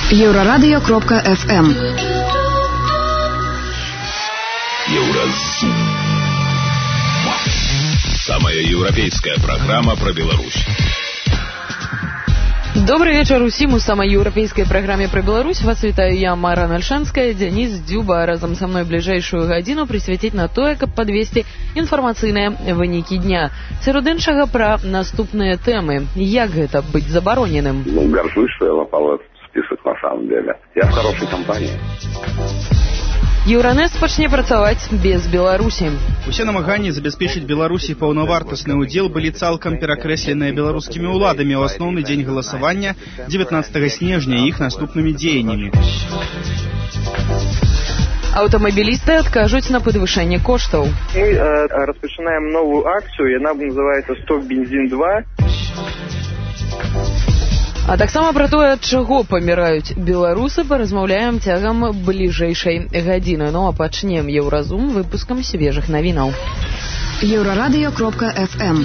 Еврорадио.FM. Евразум. Самая европейская программа про Беларусь. Добрый вечер усім у самой еўрапейскай праграме пра Беларусь. Вас вітаю я, Мара Нальшанская. Дзяніс Дзюба разам са мной бліжэйшую гадзіну прысвяціць на тое, каб падвесці інфармацыйныя вынікі дня. Сярод іншага пра наступныя тэмы. Як гэта быць забароненым? Горжусь, что я попал в этот список на самом деле. Я в хорошей компании. Еўранэс пачне працаваць без Беларусі. Усе намаганні забяспечыць Беларусі паўнавартасны ўдзел былі цалкам перакрэсленыя беларускімі ўладамі ў асноўны дзень галасавання 19 снежня і іх наступнымі дзеяннямі. Аўтамабілісты адкажуць на падвышэнне коштаў. Мы распачынаем новую акцыю, яна называецца «Стоп бензин 2». А таксама пра тое, ад чаго паміраюць беларусы, паразмаўляем цягам бліжэйшай гадзіны. Ну а пачнем Еўразум выпускам свежых навінаў. Еврорадио.FM.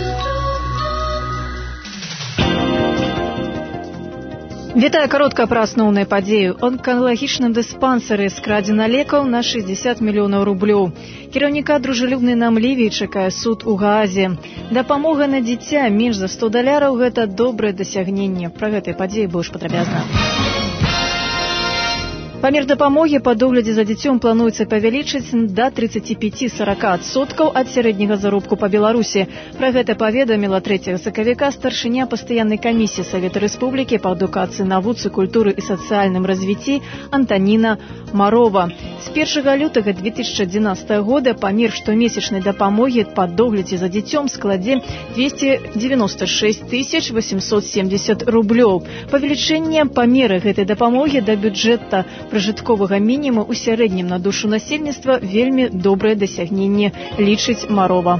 Вітаю, каротка пра асноўныя падзеі. Онкалагічным дыспансеры скрадзена лекаў на 60 мільёнаў рублёў. Кіраўніка дружелюбнай нам Лівіі чакае суд у Гаазе. Дапамога на дзіця менш за $100 – гэта добрае дасягненне. Пра гэтыя падзеі больш падрабязна. Памер дапамогі па доглядзе за дзіцём плануецца павялічыць да 35-40% ад сярэдняга заробку па Беларусі. Пра гэта паведаміла 3 сакавіка старшыня пастаяннай камісіі Савета Рэспублікі па адукацыі, навуцы, культуры і сацыяльным развіцці Антаніна Марова. З 1 лютага 2011 года памер штомесячнай дапамогі па доглядзе за дзіцём складзе 296 870 рублёў. Павелічэнне памера гэтай дапамогі да бюджэта пражытковага мінімуму ў сярэднім на душу насельніцтва вельмі добрае дасягненне, лічыць Марова.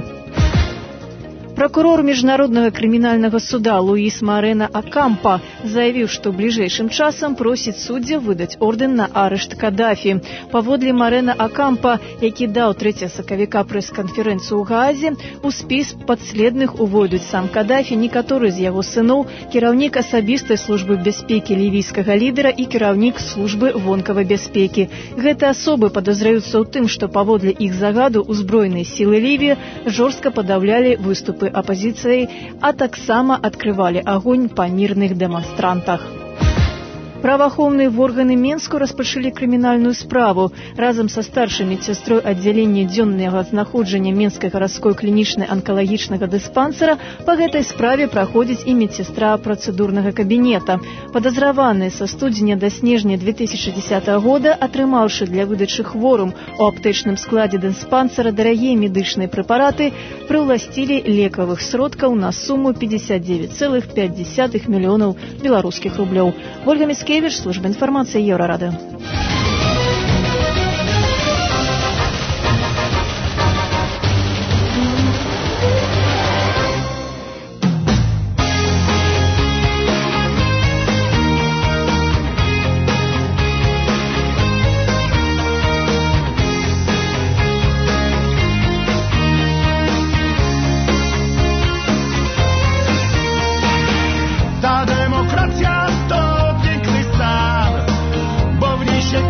Прокурор Міжнароднага крымінальнага суда Луіс Марена Акампа заявіў, што бліжэйшым часам просіць суддзяў выдаць ордэн на арышт Кадафі. Паводле Марена Акампа, які даў 3 сакавіка прэс-канферэнцыю ў Гаазе, у спіс падследных увойдуць сам Кадафі, некаторы з яго сыноў, кіраўнік асабістай службы бяспекі лівійскага лідара і кіраўнік службы вонкавай бяспекі. Гэты асобы падазраюцца ў тым, што паводле іх загаду ўзброеныя сілы Лівіі жорстка падаўлялі выступы апозіцыі, а таксама адкрывалі агонь па мірных дэманстрантах. Праваахоўныя органы Менску распачалі крымінальную справу. Разам са старшай медсястрой аддзялення дзённага знаходжання Менскай гарадской клінічнай анкалагічнага дыспансера па гэтай справе праходзіць і медсястра працэдурнага кабінета. Падазраваныя са студзеня да снежня 2010 года, атрымаўшы для выдачы хворым у аптэчным складзе дыспансера дарагія медычныя прэпараты, прыўласцілі лекавых сродкаў на суму 59,5 мільёнаў беларускіх рублёў. Ольга Міцкевіч, служба інфармацыі Еўрарадыо. Ta demokracja to piękny stan, bo w niej się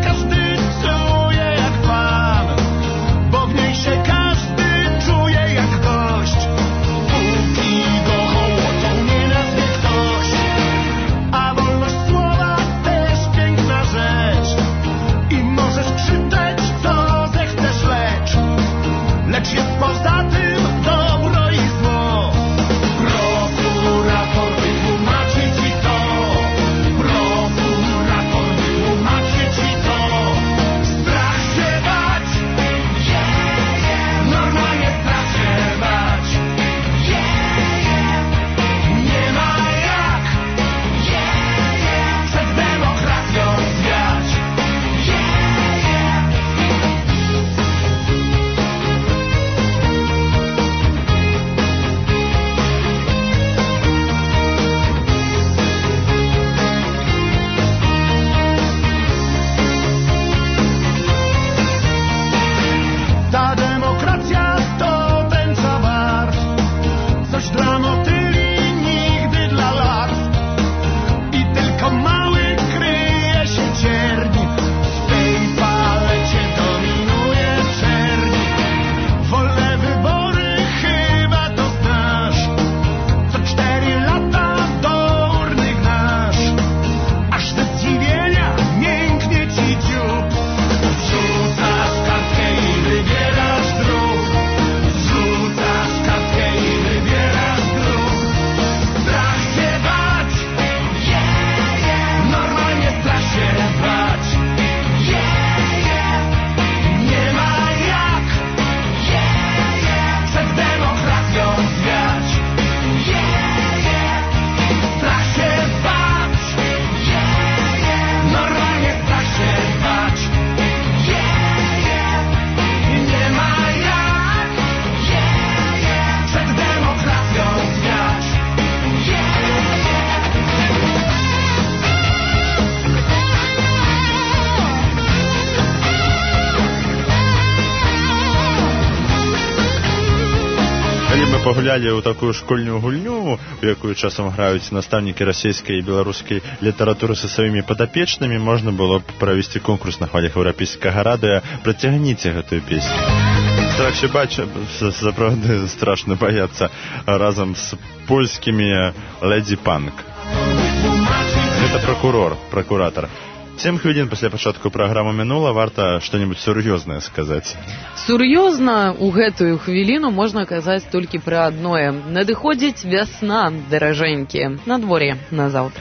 пагулялі ў такую школьную гульню, у якую часам граюць настаўнікі расійскай і беларускай літаратуры са сваімі падапечнымі, можна было б правесці конкурс на хвалях еўрапейскага радыё. Працягніце гэтую песню. Так się bać, naprawdę strasznie boяться razem z polskimi Lady Punk. Это прокуратор. 7 хвілін пасля пачатку праграмы мінула, варта што-небудзь сур'ёзнае сказаць. Сур'ёзна у гэтую хвіліну можна казаць толькі пра адное. Надыходзіць вясна, даражэнькія. Надвор'е на заўтра.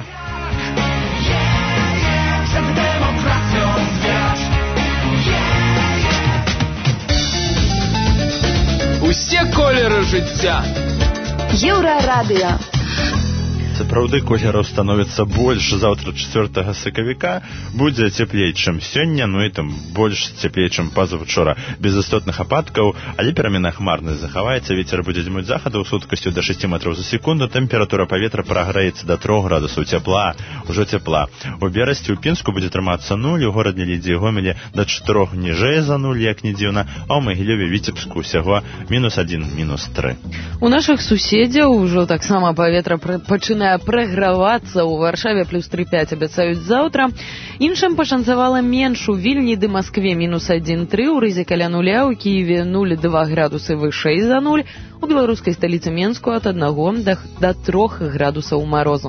Усе колеры жыцця. Еўрарадыё. Сапраўды колераў становіцца больш. Заўтра 4 сакавіка будзе цеплей, чым сёння, ну і там больш цеплей, чым пазаўчора. Без істотных ападкаў, але перамена хмарнасць захаваецца. Вецер будзе дзьмуць захаду з хуткасцю да 6 метраў за секунду. Тэмпература паветра прагрэецца да 3 градусаў цяпла. Ужо цяпла. У Берасці, у Пінску будзе трымацца 0, у горадзе Лідзі і Гомелі да 4 ніжэй за 0, як не дзіўна, а ў Магілёве, Віцебску ўсяго -1, -3. У нашых суседзяў ужо таксама паветра пачынае прагравацца. У Варшаве плюс 3,5 абяцаюць заўтра. Іншым пашанцавала менш. У Вільні ды Маскве -1,3, у Рызе каля 0, у Кіеве 0,2 градусы вышэй за 0, у беларускай сталіцы Менску ад 1 да 3 градусаў марозу.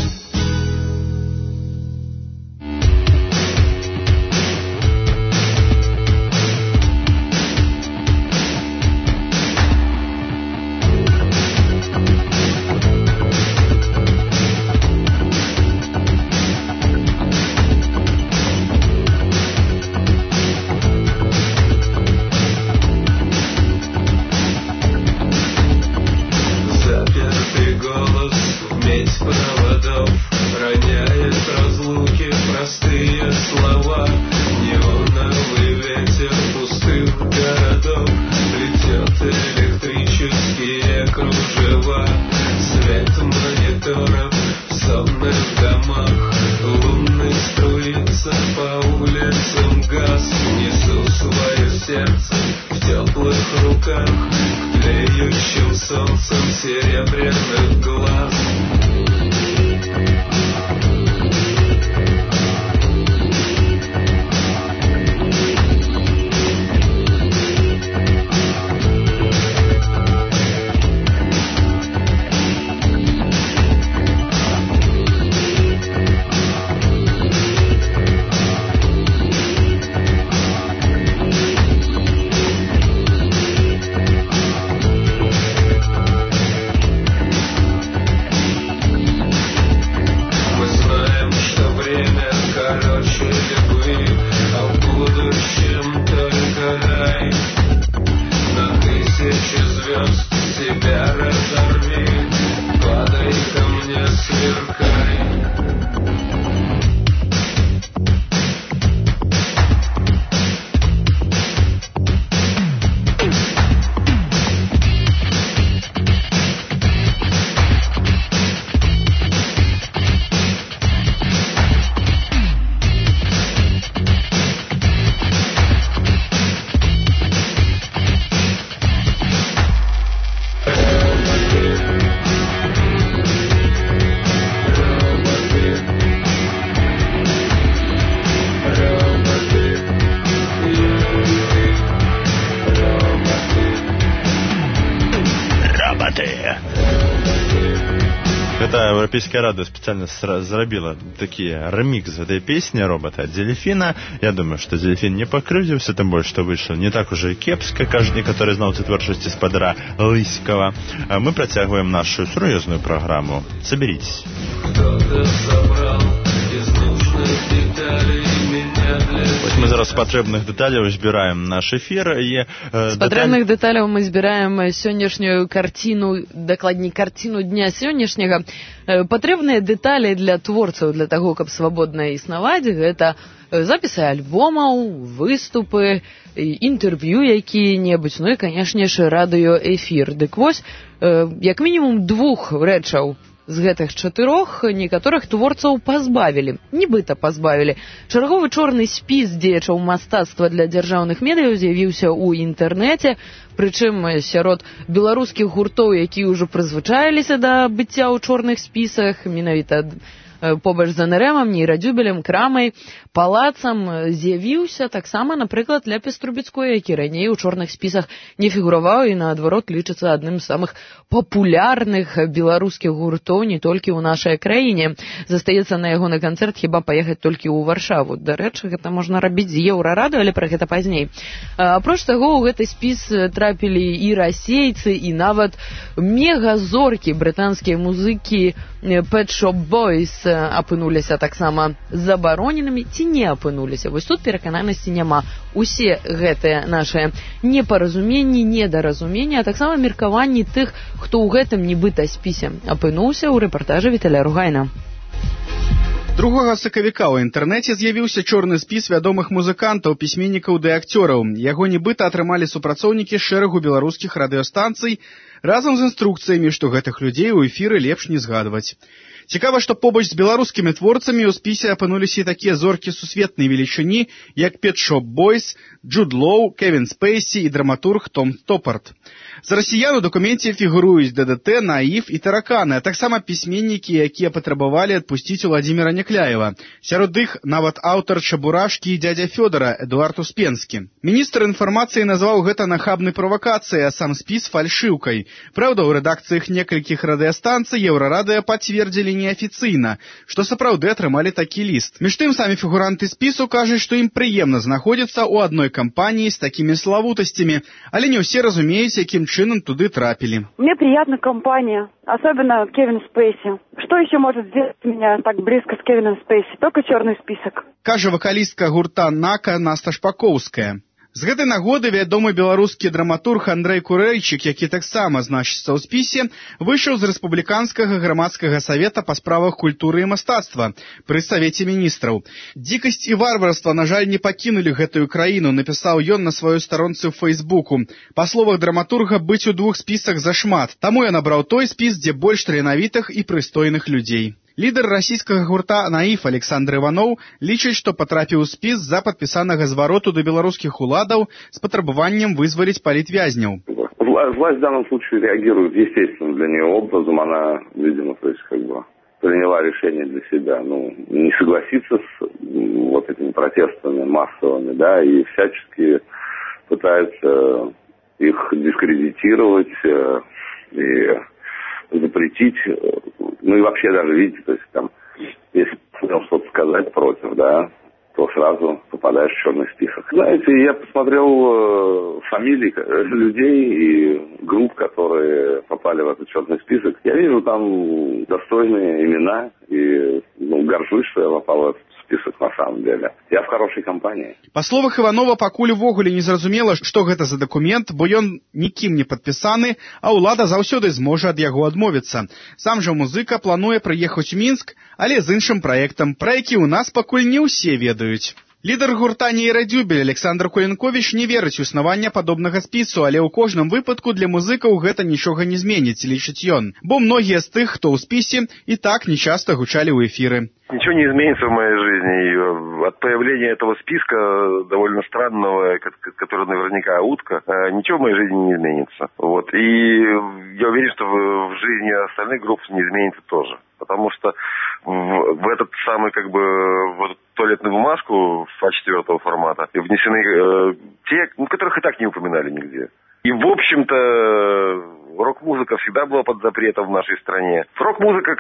Еўрапейская радыё спецыяльна зрабіла такі ремікс гэтай песні робота Дзельфіна. Я думаю, што Дзельфін не пакрыўдзіўся, тым больш, што выйшла не так уже кепска, кажуць некаторыя знаўцы творчасці спадара Лыськава. Мы працягваем нашу сур'ёзную праграму. Саберіцесь. Мы зараз з патрэбных дэталяў збіраем наш эфір. З патрэбных дэталяў мы збіраем сённяшнюю карціну, дакладней карціну дня сённяшняга. Патрэбныя дэталі для творцаў, для таго, каб свабодна існаваць, гэта запісы альбомаў, выступы, інтэрв'ю якія-небудзь, ну і, канешне ж, радыёэфір. Дык вось, як мінімум 2 рэчаў З гэтых 4 некаторых творцаў пазбавілі. Нібыта пазбавілі. Чарговы чорны спіс дзеячаў мастацтва для дзяржаўных медыяў з'явіўся ў інтэрнэце, прычым сярод беларускіх гуртоў, якія ўжо прызвычаіліся да быцця ў чорных спісах, менавіта побач з НРМам, Нейрадзюбелем, Крамай, Палацам з'явіўся таксама, напрыклад, Ляпіс Трубецкой, які раней у чорных спісах не фігураваў і, наадварот, лічыцца адным з самых папулярных беларускіх гуртоў не толькі ў нашай краіне. Застаецца на ягоны канцэрт хіба паехаць толькі ў Варшаву. Дарэчы, гэта можна рабіць з Еўрарадыё, але пра гэта пазней. Апроч таго, у гэты спіс трапілі і расейцы, і нават мегазоркі, брытанскія музыкі Pet Shop Boys апынуліся таксама забароненымі ці не апынуліся. Вось тут перакананасці няма. Усе гэтыя нашыя непаразуменні, недаразуменні, а таксама меркаванні тых, хто ў гэтым нібыта спісе апынуўся, у рэпартажы Віталя Ругайна. 2 сакавіка ў інтэрнэце з'явіўся чорны спіс вядомых музыкантаў, пісьменнікаў ды акцёраў. Яго нібыта атрымалі супрацоўнікі шэрагу беларускіх радыёстанцый разам з інструкцыямі, што гэтых людзей у эфіры лепш не згадваць. Цікава, што побач з беларускімі творцамі ў спісе апынуліся і такія зоркі сусветнай велічыні, як Pet Shop Boys, Джуд Лоу, Кевін Спейсі і драматург Том Стоппард. З расіян у дакуменце фігуруюць ДДТ, Наіф і Тараканы, а таксама пісьменнікі, якія патрабавалі адпусціць Уладзіміра Някляева. Сярод іх нават аўтар Чабурашкі і дзядзя Фёдара Эдуард Успенскі. Міністр інфармацыі назваў гэта нахабнай правакацыяй, а сам спіс фальшыўкай. Праўда, у рэдакцыях некалькіх радыёстанцый Еўрарадыё пацвердзілі неафіцыйна, што сапраўды атрымалі такі ліст. Між тым, самі фігуранты спісу кажуць, што ім прыемна знаходзіцца ў адной кампаніі з такімі славутасцямі, але не ўсе разумеюць, якім чынам туды трапілі. Мне приятна компания, особенно Кевин Спейси. Что еще может сделать меня так близко с Кевином Спейси? Только черный список. Кажа вокалістка гурта «Нака» Наста Шпакоўская. З гэтай нагоды вядомы беларускі драматург Андрэй Курэйчык, які таксама значыцца ў спісе, выйшаў з рэспубліканскага грамадскага савета па справах культуры і мастацтва пры Савеце міністраў. Дзікасць і варварства, на жаль, не пакінулі гэтую краіну, напісаў ён на сваёй старонцы ў Фейсбуку. Па словах драматурга, быць у 2 спісах зашмат, таму я набраў той спіс, дзе больш таленавітых і прыстойных людзей. Лідар расійскага гурта «Наіф» Александр Иванов лічыць, што патрапіў у спіс з-за падпісанага звароту да беларускіх уладаў з патрабаваннем вызваліць палітвязняў. Власть в данном случае реагирует естественным для нее образом. Она, видимо, то есть приняла решение для себя, не согласиться с вот этими протестами массовыми, да, и всячески пытается их дискредитировать и запретить, и вообще даже, видите, то есть там, если что-то сказать против, да, то сразу попадаешь в черный список. Знаете, я посмотрел фамилии людей и групп, которые попали в этот черный список. Я вижу там достойные имена и горжусь, что я попал в этот список на самом деле. Я в хорошей компании. Па словах Иванова, пакуль увогуле не зразумела, што гэта за дакумент, бо ён нікім не падпісаны, а ўлада заўсёды зможа ад яго адмовіцца. Сам жа музыка плануе прыехаць у Мінск, але з іншым праектам, пра які ў нас пакуль не ўсе ведаюць. Лідар гурта «Нейрадзюбель» Александр Кулінковіч не верыць у існаванне падобнага спісу, але ў кожным выпадку для музыкаў гэта нічога не зменіць, лічыць ён. Бо многія з тых, хто ў спісе, і так нечаста гучалі ў эфіры. Ничего не изменится в моей жизни. И от появления этого списка, довольно странного, который наверняка утка, ничего в моей жизни не изменится. Вот. И я уверен, что в жизни остальных групп не изменится тоже. Потому что в этот самый, в туалетную бумажку А4 формата внесены те, которых и так не упоминали нигде. И, в общем-то, рок-музыка всегда была под запретом в нашей стране. Рок-музыка,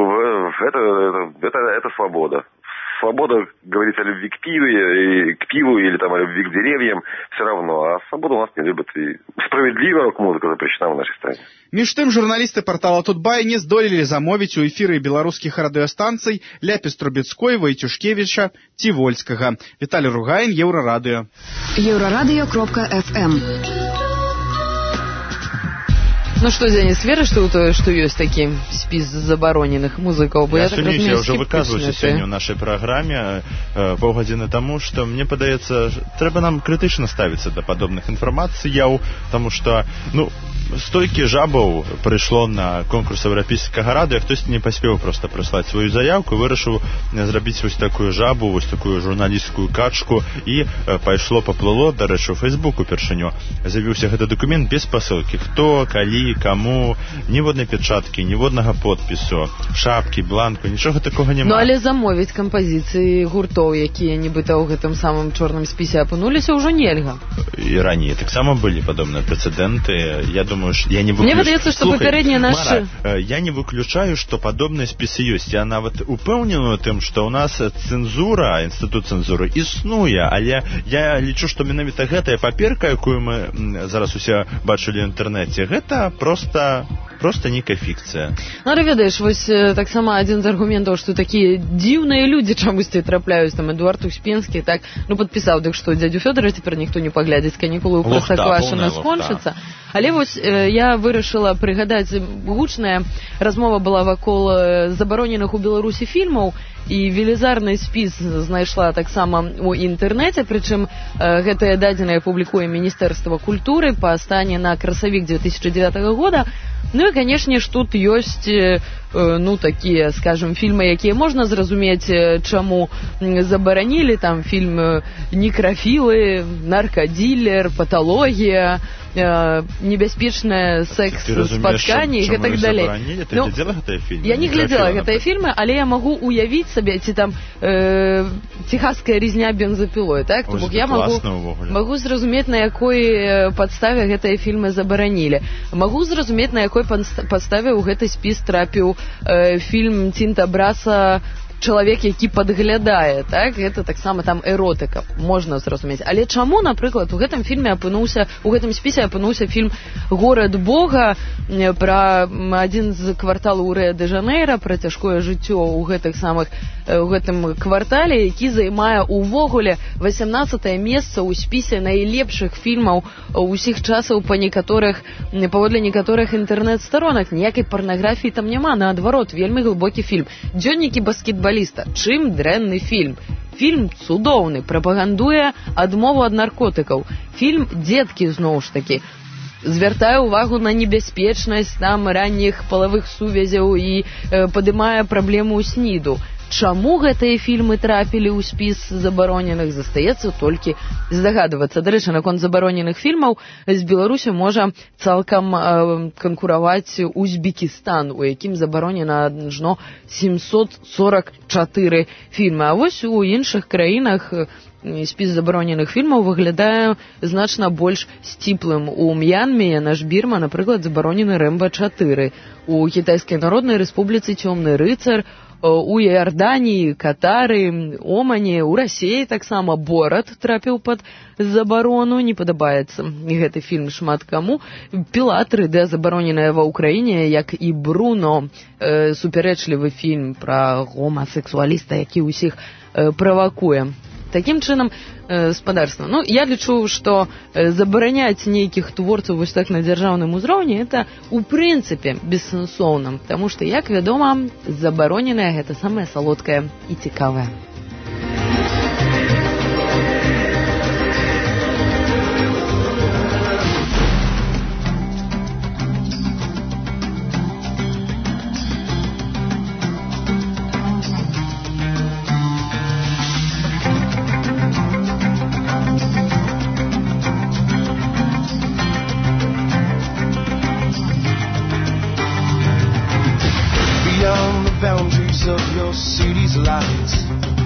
это свобода. Свобода говорить о любви к пиву или там о любви к деревьям, все равно. А свободу у нас не любят. И справедливая рок-музыка запрещена в нашей стране. Між тым, журналісты партала Тутбай не здолелі замовіць у эфіры беларускіх радыёстанцый Ляпіс Трубецкой, Вайцюшкевіча ці Вольскага. Віталій Ругайн, Еўрарадыё. Еўрарадыё.фм. Ну што, Дзяніс, верыш ты ў тое, што ёсць такі спіс забароненых музыкаў? Я ўжо выказваўся сёння ў нашай праграме паўгадзіны таму, што мне падаецца, трэба нам крытычна ставіцца да падобных інфармацыяў, таму што, столькі жабаў прыйшло на конкурс еўрапейскага радыё, хтось не паспеў проста прыслаць сваю заявку, вырашыў зрабіць вось такую жабу, вось такую журналісцкую качку, і пайшло паплыло. Дарэчы, у Фейсбуку упершыню з'явіўся гэты дакумент без пасылкі. Хто, калі, каму, ніводнай печаткі, ніводнага подпісу, шапкі, бланку, нічога такога няма. Ну, але замовіць кампазіцыі гуртоў, якія нібыта ў гэтым самым чорным спісе апынуліся, ўжо нельга. І раней таксама былі падобныя прэцэдэнты. Я думаю, я не выключаю. Мне выдаецца, што папярэднія нашы... Я не выключаю, што падобныя спісы ёсць. Я нават упэўнены ў тым, што ў нас цэнзура, інстытут цэнзуры існуе, але я лічу, што менавіта гэтая паперка, якую мы зараз усе бачылі ў інтэрнэце, гэта проста нейкая фікцыя. Ну, але ведаеш, вось таксама адзін з аргументаў, што такія дзіўныя людзі чамусьці трапляюць, там Эдуард Успенскі, так, ну, падпісаў, дык што дзядзю Фёдора цяпер ніхто не паглядзіць, канікулы ў Простаквашына скончацца. Але вось я вырашыла прыгадаць, гучная размова была вакол забароненых у Беларусі фільмаў, і велізарны спіс знайшла таксама ў інтэрнэце, прычым гэтыя дадзеныя публікуе Міністэрства культуры па стане на красавік 2009 года. Ну і, канешне ж, тут ёсць, ну, такія, скажем, фільмы, якія можна зразумець, чаму забаранілі, там фільм «Некрафілы», «Наркадилер», «Паталогія», «Небяспечная секс-спатканне» і гэтак далей. Ты глядзела гэтыя фільмы? Я не глядзела гэтыя фільмы, але я магу уявіць сабе, ці там «Техасская різня бензапілой», так? Ось, я магу зразумець, на якой падставе гэтыя фільмы забаранілі. Магу зразумець, на якой падставе ў гэты спіс трапіў фільм Тінта Браса «Чалавек, які падглядае», так? Гэта таксама там эротыка, можна зразумець. Але чаму, напрыклад, у гэтым спісе апынуўся фільм «Горад Бога» пра адзін з кварталаў Рыа-дэ-Жанейра, пра цяжкое жыццё ў гэтым квартале, які займае увогуле 18-е месца ў спісе найлепшых фільмаў усіх часаў паводле некаторых інтэрнэт-старонак. Ніякай парнаграфіі там няма, наадварот, вельмі глыбокі фільм. «Дзённікі баскетбаліста». Чым дрэнны фільм? Фільм цудоўны, прапагандуе адмову ад наркотыкаў. Фільм «Дзеткі», зноў ж такі, звяртае ўвагу на небяспечнасць там ранніх палавых сувязяў і падымае праблему СНІДу. Чаму гэтыя фільмы трапілі ў спіс забароненых, застаецца толькі здагадвацца. Дарэчы, наконт забароненых фільмаў з Беларусі можа цалкам канкураваць Узбекістан, у якім забаронена ажно 744 фільмы. А вось у іншых краінах спіс забароненых фільмаў выглядае значна больш сціплым. У М'янме, наш Бірма, напрыклад, забаронены «Рэмба-4». У Кітайскай Народнай Рэспубліцы «Цёмны рыцар», у Іорданіі, Катары, Омане, у Расіі таксама «Борат» трапіў пад забарону, не падабаецца гэты фільм шмат каму. «Піла 3D» забароненая ва ўкраіне, як і «Бруно», супярэчлівы фільм пра гомасексуаліста, які ўсіх правакуе. Такім чынам, спадарства. Ну, я лічу, што забараняць нейкіх творцаў вось так на дзяржаўным узроўні, это у прынцыпе бессэнсоўна, таму што, як вядома, забароненае гэта самае салодкае і цікавае. Of your city's lights,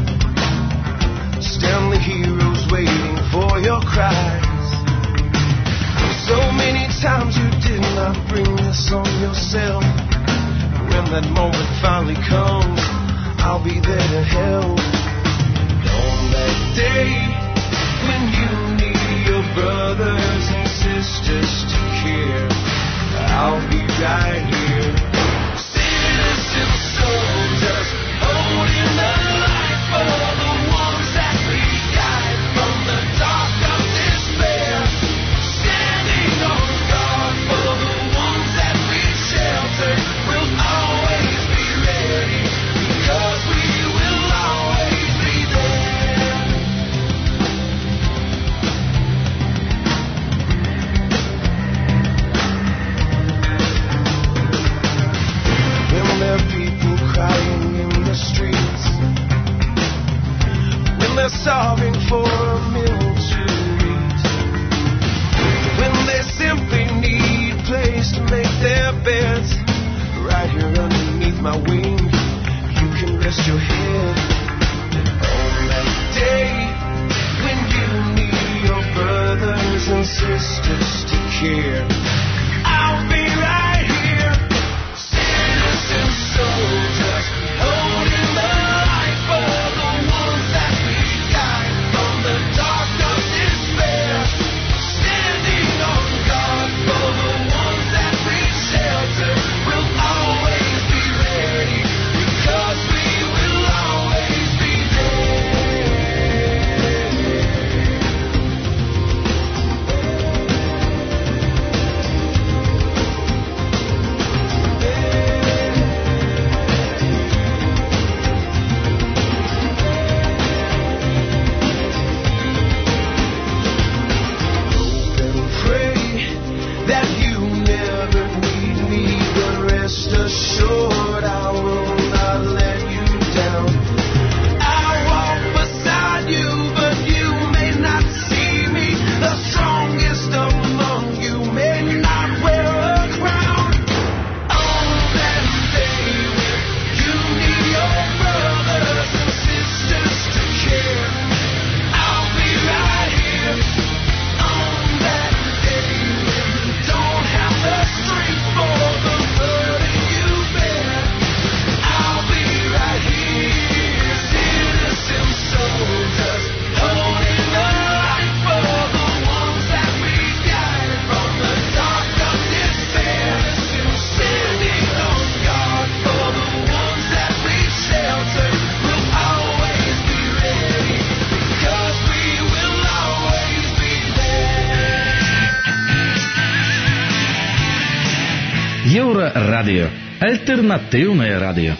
stand the heroes waiting for your cries. So many times you did not bring this on yourself. When that moment finally comes, I'll be there to help. On that day when you need your brothers and sisters to care, I'll be right here. Citizen soldiers holding the light for the ones that we guide from the dark of despair. Standing on guard for the ones that we shelter. We'll always be ready because we will always they're starving for a meal to eat, when they simply need a place to make their beds. Right here underneath my wing, you can rest your head. And on that day when you need your brothers and sisters to care, I'll be right here, citizen soldiers, holding the light for the ones that we guide from the dark of despair, standing on guard for the ones that we shelter. We'll always be ready, because we will always be assured I will not let you down. I'll walk beside you, but you may not see me. The strongest among you may not wear a crown. On that day when you need your brothers and sisters to care, I'll be right here. On that day when you don't have the strength for the burden you bear, I'll be right here, citizen soldiers, holding the light for the ones that we guide from the dark of despair, standing on guard for the ones that we shelter. We'll always be ready, because we will always be there. Еўрарадыё. Альтэрнатыўнае радыё.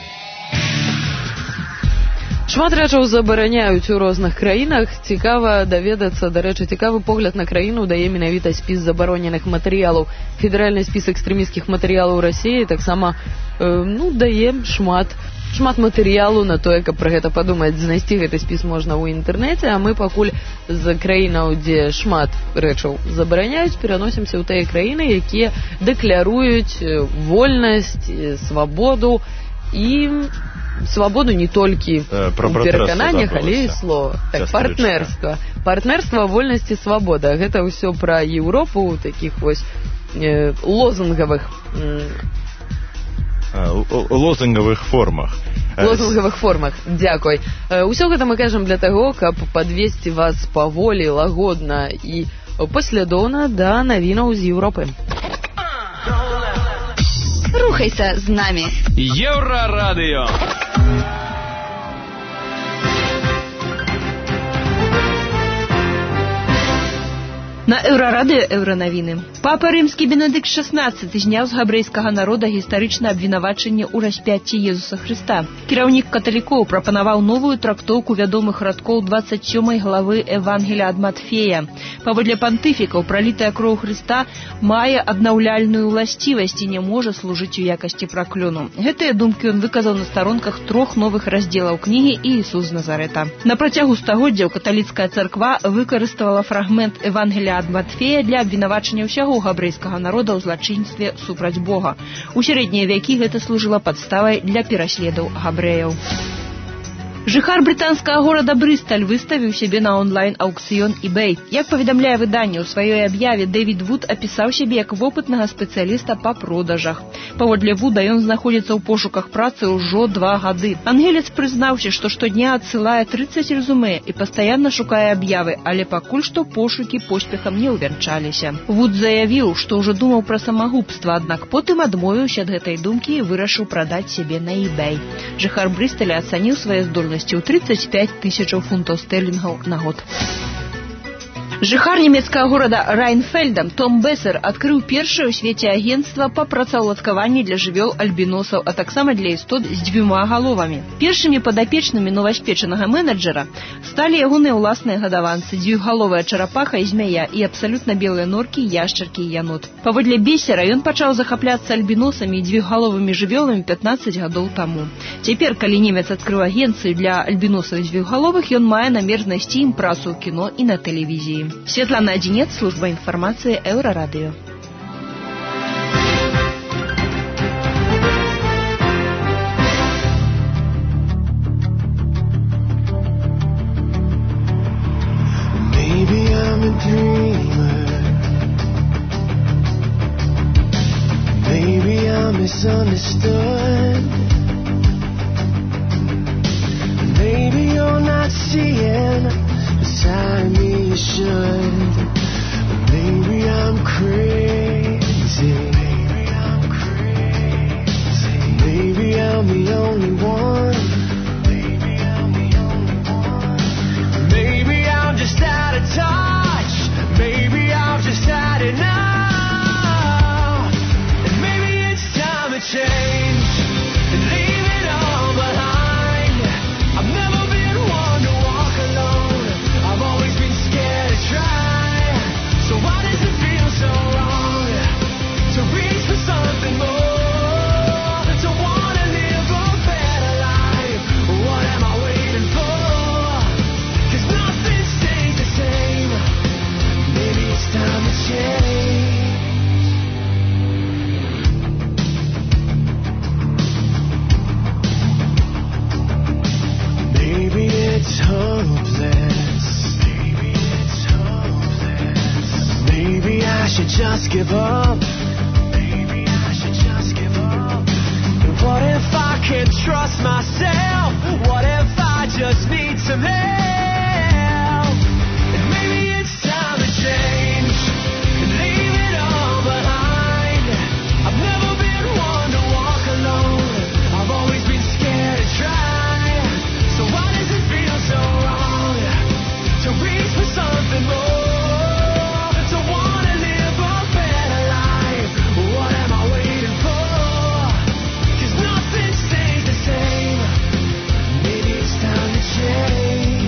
Шмат рэчаў забараняюць у розных краінах. Цікава даведацца, дарэчы, цікавы погляд на краіну дае менавіта спіс забароненых матэрыялаў. Федэральны спіс экстрэмісцкіх матэрыялаў Расіі таксама дае шмат матэрыялу на тое, каб пра гэта падумаць. Знайсці гэты спіс можна ў інтэрнэце, а мы пакуль з краінаў, дзе шмат рэчаў забараняюць, пераносімся ў тыя краіны, якія дэкляруюць вольнасць, свабоду і свабоду не толькі ў перакананнях, але і слова. Так, партнерства, вольнасць і свабода. Гэта ўсё пра Еўропу ў такіх вось лозунгавых формах. Дзякуй. Усё гэта мы кажам для таго, каб падвесці вас паволі, лагодна і паслядоўна да навінаў з Еўропы. Рухайся з намі. Еўрарадыё. На Еўрарадыё еўранавіны. Папа рымскі Бенедыкт XVI зняў з габрэйскага народа гістарычнае абвінавачанне ў распяцці Езуса Хрыста. Кіраўнік каталікоў прапанаваў новую трактоўку вядомых радкоў 27 главы Евангелія ад Матфея. Паводле пантыфікаў, пралітая кроў Хрыста мае аднаўляльную ўласцівасць і не можа служыць у якасці праклёну. Гэтыя думкі ён выказаў на старонках 3 новых раздзелаў кнігі «Іісус з Назарэта». На працягу стагоддзяў каталіцкая царква выкарыстала фрагмент Евангелія ад Матфея для абвінавачання ўсяго габрэйскага народа ў злачынстве супраць Бога. У сярэднія вякі гэта служыла падставай для пераследаў габрэяў. Жыхар брытанскага горада Брысталь выставіў сябе на онлайн-аукцыён eBay. Як паведамляе выданне, у сваёй аб'яве Дэвід Вуд апісаў сябе як вопытнага спецыяліста па продажах. Паводле Вуда ён знаходзіцца ў пошуках працы ўжо 2 гады. Ангелец прызнаўся, што штодня адсылае 30 рэзюмэ і пастаянна шукае аб'явы, але пакуль што пошукі поспехам не ўвянчаліся. Вуд заявіў, што ўжо думаў пра самагубства, аднак потым адмовіўся ад гэтай думкі і вырашыў прадаць сябе на eBay. Жыхар Брысталя ацаніў свае здольнасці ў 35 000 фунтаў стэрлінгаў на год. Жыхар нямецкага горада Райнфельда Том Бессер адкрыў першае ў свеце агенцтва па працаўладкаванні для жывёл альбіносаў, а таксама для істот з 2 галовамі. Першымі падапечнымі новаспечанага менеджера сталі ягоныя ўласныя гадаванцы, 2галовая чарапаха і змяя і абсалютна белыя норкі, яшчаркі і янот. Паводле Бессера ён пачаў захапляцца альбіносамі і 2галовымі жывёламі 15 гадоў таму. Цяпер, калі немец адкрыў агенцыю для альбіносаў і 2галовых, ён мае намер знайсці ім працу ў кіно і на тэлевізіі. Светлана Адзінец, служба інфармацыі Еўрарадыё. Maybe I'm a dreamer. Maybe I'm misunderstood. Maybe you're not seeing beside me you should. Maybe I'm crazy. Maybe I'm crazy. Maybe I'm the only one. Maybe I'm the only one. Maybe I'm just out of touch. Maybe I've just had enough. And maybe it's time to change and leave it all behind. I've never been one to walk alone. I've always been scared to try. So why does it feel so wrong to reach for something more? To wanna live a better life. What am I waiting for? 'Cause nothing stays the same. Maybe it's time to change. Maybe it's hopeless. Maybe it's hopeless. Maybe I should just give up. Maybe I should just give up. What if I can't trust myself? What if I just need some help? And maybe it's time to change and leave it all behind. I've never been one to walk alone. I've always been scared to try. So why does it feel so wrong to reach for something more? To wanna live a better life. What am I waiting for? 'Cause nothing stays the same. Maybe it's time to change.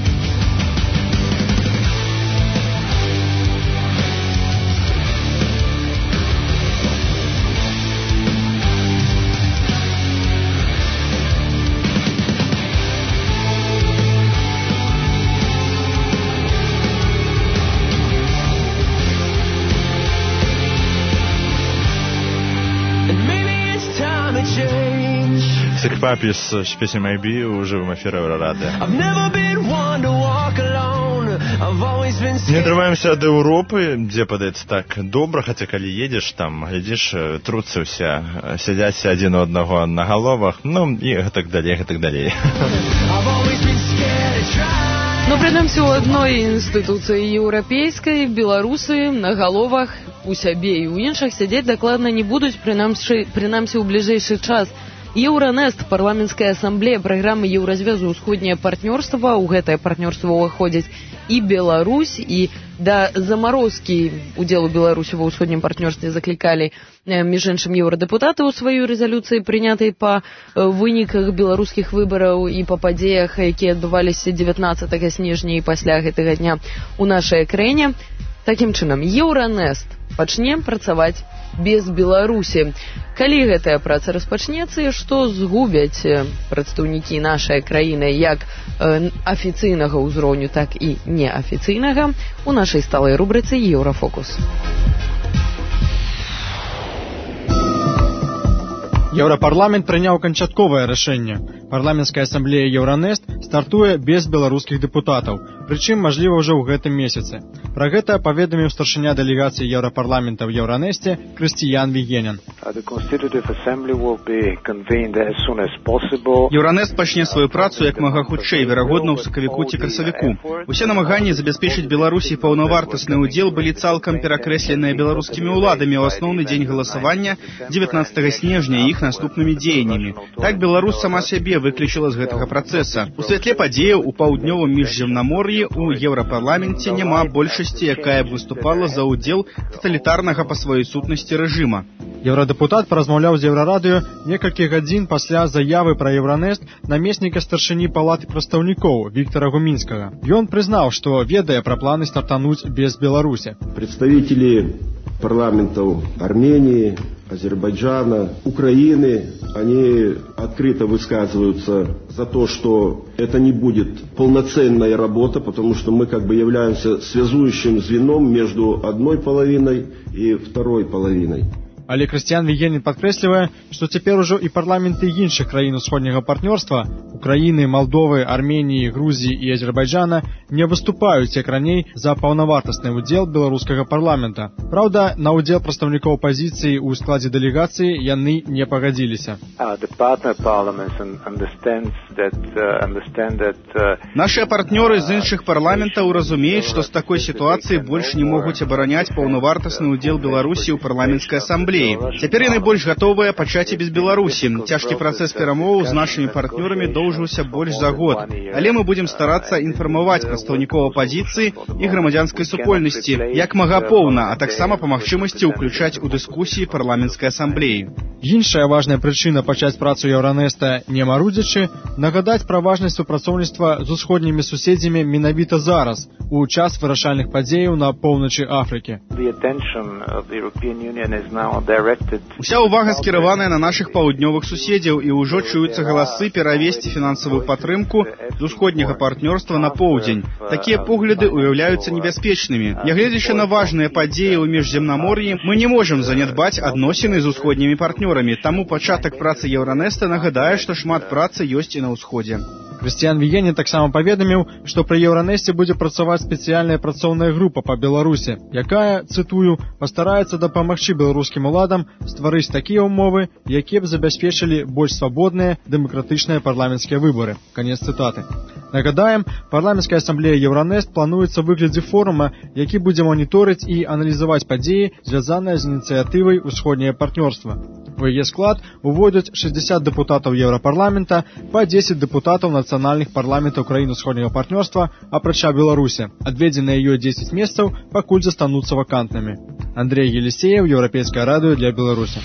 And maybe it's time to change. Сикпапіс з пісні «Maybe» у живому ефірі Еўрарадыё. I've never been one to walk alone. I've always been Не scared. адрываемся ад Еўропы, дзе падаецца так добра, хаця калі едзеш там, глядзіш, труцца ўсе, сядзяць адзін у аднаго на галовах, ну і гэтак далей, гэтак далей. I've always been scared to try. Но прынамсі ў адной інстытуцыі еўрапейскай беларусы на галовах у сябе і ў іншых сядзець дакладна не будуць, прынамсі ў бліжэйшы час. Еўранест, парламенцкая асамблея праграмы Еўразвязу ўсходняе партнёрства. У гэтае партнёрства ўваходзяць і Беларусь, і да замарозкі удзелу Беларусі ва ўсходнім партнёрстве заклікалі, між іншым, еўрадэпутаты ў сваёй рэзалюцыі, прынятай па выніках беларускіх выбараў і па падзеях, якія адбываліся 19 снежня і пасля гэтага дня ў нашай краіне. Такім чынам, Еўранест пачне працаваць без Беларусі. Калі гэтая праца распачнецца, і што згубяць прадстаўнікі нашай краіны як афіцыйнага ўзроўню, так і неафіцыйнага, у нашай сталай рубрыцы «Еўрафокус». Еўрапарламент прыняў канчатковае рашэнне. Парламенцкая асамблея Еўранест стартуе без беларускіх дэпутатаў, прычым, мажліва, ўжо ў гэтым месяцы. Пра гэта паведаміў старшыня дэлегацыі Еўрапарламента ў Еўранесце Крыстіян Вігенін. Еўранест пачне сваю працу як мага хутчэй, верагодна, ў сакавіку ці красавіку. Усе намаганні забяспечыць Беларусі паўнавартасны ўдзел былі цалкам перакрэсленыя беларускімі ўладамі ў асноўны дзень галасавання 19 снежня і іх наступнымі дзеяннямі. Так Беларусь сама сябе выключыла з гэтага працэса. У святле падзеяў у паўднёвым міжземнамор'і у Еўрапарламенце няма большасці, якая б выступала за ўдзел таталітарнага па сваёй сутнасці рэжыма. Еўрадэпутат паразмаўляў з Еўрарадыё некалькі гадзін пасля заявы пра Еўранест намесніка старшыні палаты прадстаўнікоў Віктара Гумінскага. Ён прызнаў, што ведае пра планы стартануць без Беларусі. Представители парламентов Армении, Азербайджана, Украины, они открыто высказываются за то, что это не будет полноценная работа, потому что мы как бы являемся связующим звеном между одной половиной и второй половиной. Але Крысціян Вігенін падкрэслівае, што цяпер ужо і парламенты іншых краін усходняга партнёрства – Украіны, Малдовы, Арменіі, Грузіі і Азербайджана – не выступаюць як раней за паўнавартасны ўдзел беларускага парламента. Праўда, на ўдзел прадстаўнікоў апазіцыі ў складзе дэлегацыі яны не пагадзіліся. Нашыя партнёры з іншых парламентаў разумеюць, што з такой сітуацыі больш не могуць абараняць паўнавартасны ўдзел Беларусі ў парламенцкай асамблеі. Цяпер яны больш гатовыя пачаць і без Беларусі. Цяжкі працэс перамоваў з нашымі партнёрамі доўжыўся больш за год. Але мы будзем старацца інфармаваць прадстаўнікоў апазіцыі і грамадзянскай супольнасці як мага поўна, а таксама па магчымасці ўключаць у дыскусіі парламенцкай асамблеі. Іншая важная прычына пачаць працу Еўранеста не марудзячы – нагадаць пра важнасць супрацоўніцтва з усходнімі суседзямі менавіта зараз, у час вырашальных падзеяў на поўначы Афрыкі. Уся ўвага скіраваная на нашых паўднёвых суседзяў і ўжо чуюцца галасы перавесці фінансавую падтрымку з усходняга партнёрства на поўдзень. Такія погляды уяўляюцца небяспечнымі. Нягледзячы на важныя падзеі ў міжземнамор'і, мы не можам занядбаць адносіны з усходнімі партнёрамі, таму пачатак працы Еўранеста нагадае, што шмат працы ёсць і на ўсходзе. Крысціян Вігенін таксама паведаміў, што пры Еўранесце будзе працаваць спецыяльная працоўная група па Беларусі, якая, цытую, пастараецца дапамагчы беларускім уладам стварыць такія ўмовы, якія б забяспечылі больш свабодныя дэмакратычныя парламенцкія выбары. Канец цытаты. Нагадаем, парламенцкая асамблея Еўранест плануецца ў выглядзе форума, які будзе маніторыць і аналізаваць падзеі, звязаныя з ініцыятывай «Усходняе партнёрства». У яе склад увойдуць 60 дэпутатаў Еўрапарламента, па 10 дэпутатаў нацыянальных парламентаў краін усходняга партнёрства, апрача Беларусі. Адведзеныя ёй 10 месцаў пакуль застануцца вакантнымі. Андрей Елисеев, Еўрапейскае радыё для Беларусі.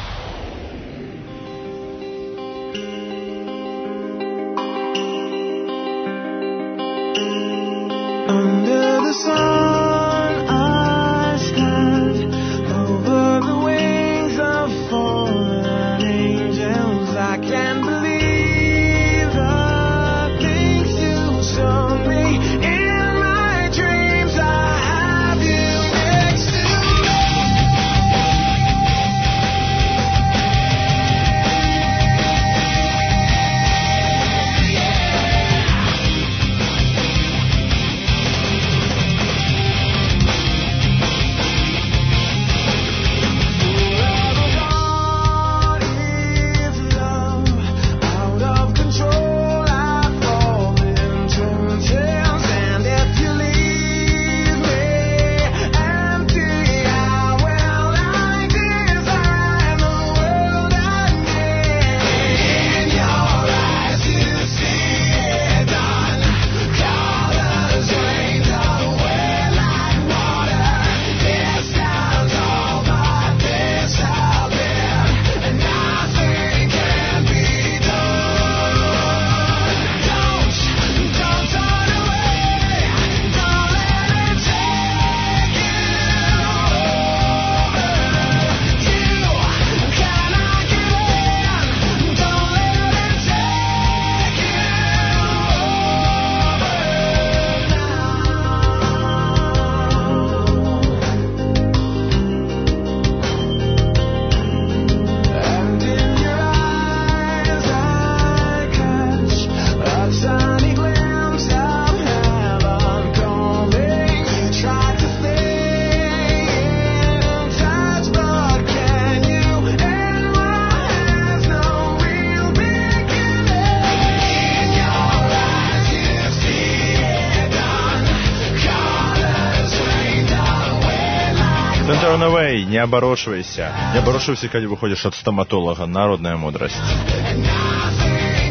Turn away, не абарошвайся. Не абарошвайся, калі выходзіш ад стаматолага. Народная мудрасць.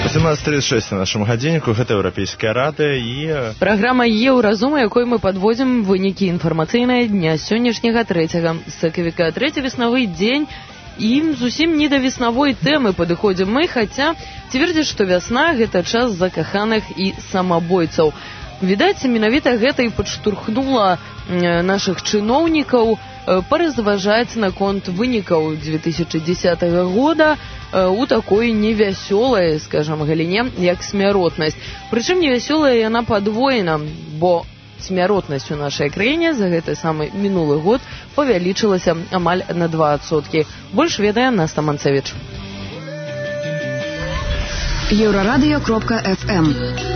17:36 на нашым гадзінніку, гэта еўрапейская радыё і... Праграма «Еўразум», якой мы падводзім вынікі інфармацыйныя дня сённяшняга 3 сакавіка. 3 веснавы дзень, і зусім не да веснавой тэмы падыходзім мы, хаця ці вердзіш, што вясна – гэта час закаханых і самабойцаў. Відаць, менавіта гэта і падштурхнула нашых чыноўнікаў паразважаць наконт вынікаў 2010 года у такой невясёлай, скажам, галіне, як смяротнасць. Прычым невясёлая яна падвоена, бо смяротнасць у нашай краіне за гэты самы мінулы год павялічылася амаль на 2%. Больш ведае Наста Манцевіч. Еўрарадыё.фм.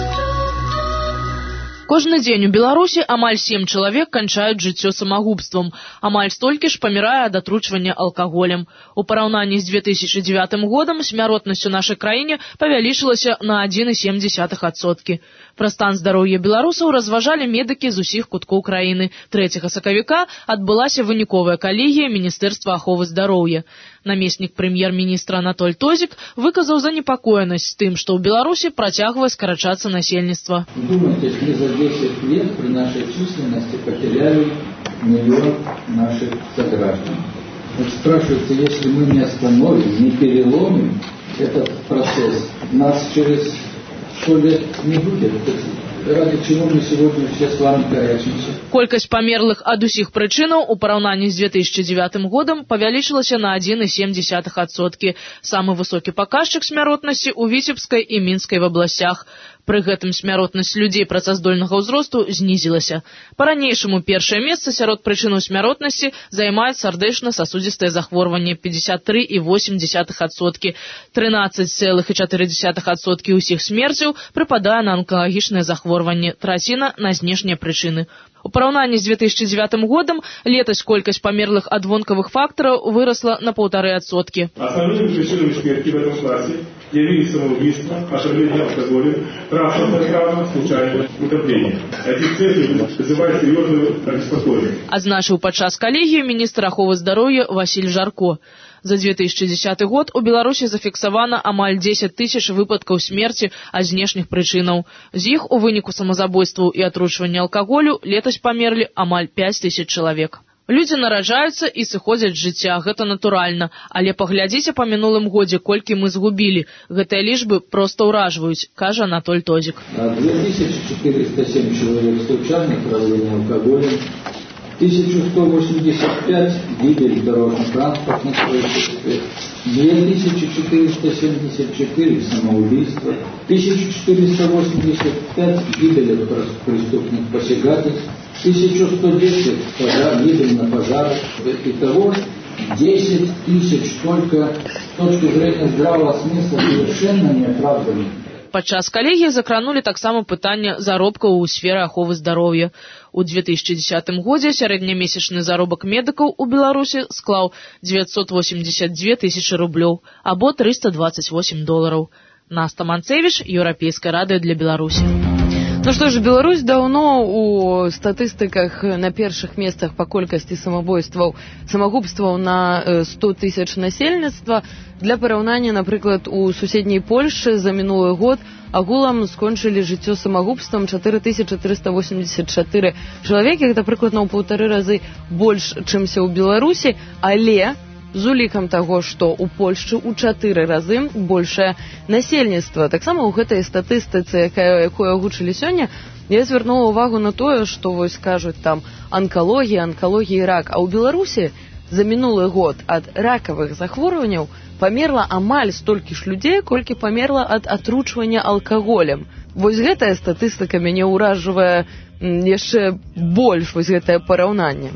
Кожны дзень у Беларусі амаль 7 чалавек канчаюць жыццё самагубствам. Амаль столькі ж памірае ад атручвання алкаголем. У параўнанні з 2009 годам смяротнасць у нашай краіне павялічылася на 1,7%. Пра стан здароўя беларусаў разважалі медыкі з усіх куткоў краіны. 3 сакавіка адбылася выніковая калегія Міністэрства аховы здароўя. Намеснік прэм'ер-міністра Анатоль Тозік выказаў занепакоенасць тым, што ў Беларусі працягвае скарачацца насельніцтва. Думайте, мы за 10 лет при нашей численности потеряли 1 миллион наших сограждан. Вот спрашивается, если мы не остановим, не переломим этот процесс, нас через 100 лет не будет. Ради чего мы сегодня все с вами корячимся? Колькасць памерлых ад усіх прычынаў у параўнанні з 2009 годам павялічылася на 1,7%. Самы высокі паказчык смяротнасці ў Віцебскай і Мінскай абласцях. Пры гэтым смяротнасць людзей працаздольнага ўзросту знізілася. Па-ранейшаму першае месца сярод прычынаў смяротнасці займаюць сардэчна-сасудзістае захворванне 53,8%. 13,4% ўсіх смерцяў прыпадае на онкалагічнае захворванне, траціна на знешнія прычыны. У параўнанні з 2009 годам летась колькасць памерлых ад вонкавых фактараў вырасла на 1,5%. Основными причинами смерти в этом классе явились самоубийство, отравление алкоголем, транспортная травма, случайное утопление. Эти цифры вызывают серьезную обеспокоенность. Адзначыў падчас калегіі міністр аховы здароўя Васіль Жарко. За 2010 год у Беларусі зафіксавана амаль 10 тысяч выпадкаў смерці ад знешніх прычынаў. З іх у выніку самазабойстваў і атручвання алкаголю летась памерлі амаль 5 тысяч чалавек. Людзі нараджаюцца і сыходзяць з жыцця, гэта натуральна, але паглядзіце па минулым годзе, колькі мы згубілі. Гэтыя лічбы проста ўражваюць, кажа Анатоль Тозік. 2407 человек случайно отравление алкоголем, 1185 гибель дорожно-транспортных происшествий, 2474 самоубийства, 1485 гибель от преступных посягательств, 1110 гибель на пожарах. Итого 10 тысяч только с точки зрения здравого смысла совершенно неоправданных. Падчас калегіі закранулі таксама пытанне заробкаў у сферы аховы здароўя. У 2010 годзе сярэднямесячны заробак медыкаў у Беларусі склаў 982 тысячы рублёў, або $328. Наста Манцевіч, Еўрапейскае радыё для Беларусі. Ну што ж, Беларусь даўно у статыстыках на першых месцах па колькасці самагубстваў на 100 тысяч насельніцтва. Для параўнання, напрыклад, у суседняй Польшчы за мінулы год агулам скончылі жыццё самагубствам 4384 чалавекі. Гэта прыкладна ў 1,5 разы больш, чымся ў Беларусі, але з улікам таго, што ў Польшчы ў 4 разы большае насельніцтва. Таксама ў гэтай статыстыцы, якую агучылі сёння, я звярнула ўвагу на тое, што вось кажуць там анкалогія і рак. А ў Беларусі за мінулы год ад ракавых захворванняў памерла амаль столькі ж людзей, колькі памерла ад атручвання алкаголем. Вось гэтая статыстыка мяне ўражвае яшчэ больш, вось гэтае параўнанне.